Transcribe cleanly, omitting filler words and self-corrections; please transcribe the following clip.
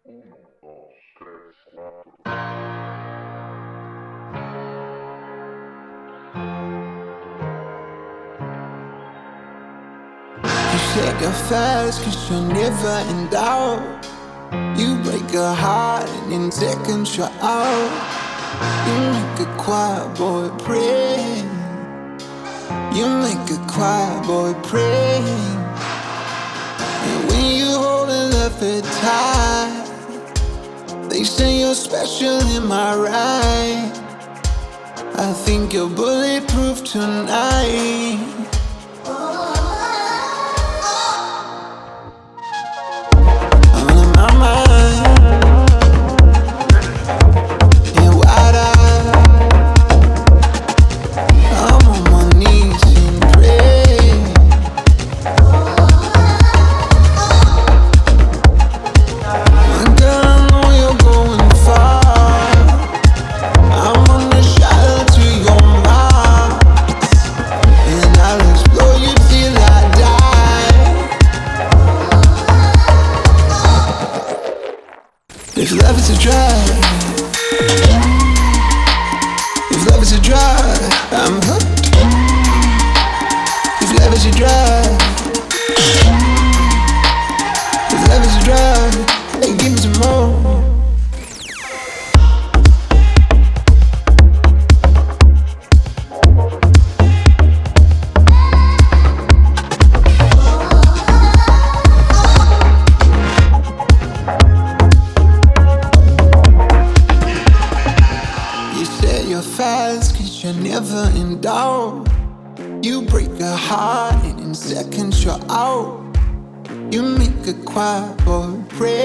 Uno, dos, tres, cuatro. You said you're fast cause you're never in doubt. You break a heart and in seconds you're out. You make a quiet boy pray. You make a quiet boy pray. And when you hold a love it tight, they say you're special, am I right? I think you're bulletproof tonight. I'm in my mind, and wide-eyed, I'm on my knees and pray. My girl, I know you're going far. I'm gonna shout to your mouth, and I'll explore you till I die. If love is a drug, if love is a drug, I'm hooked. If love is a drug, if love is a drug, hey, give me some more. You said you're fast cause you're never in doubt. You break a heart and in seconds you're out. You make a quiet boy pray.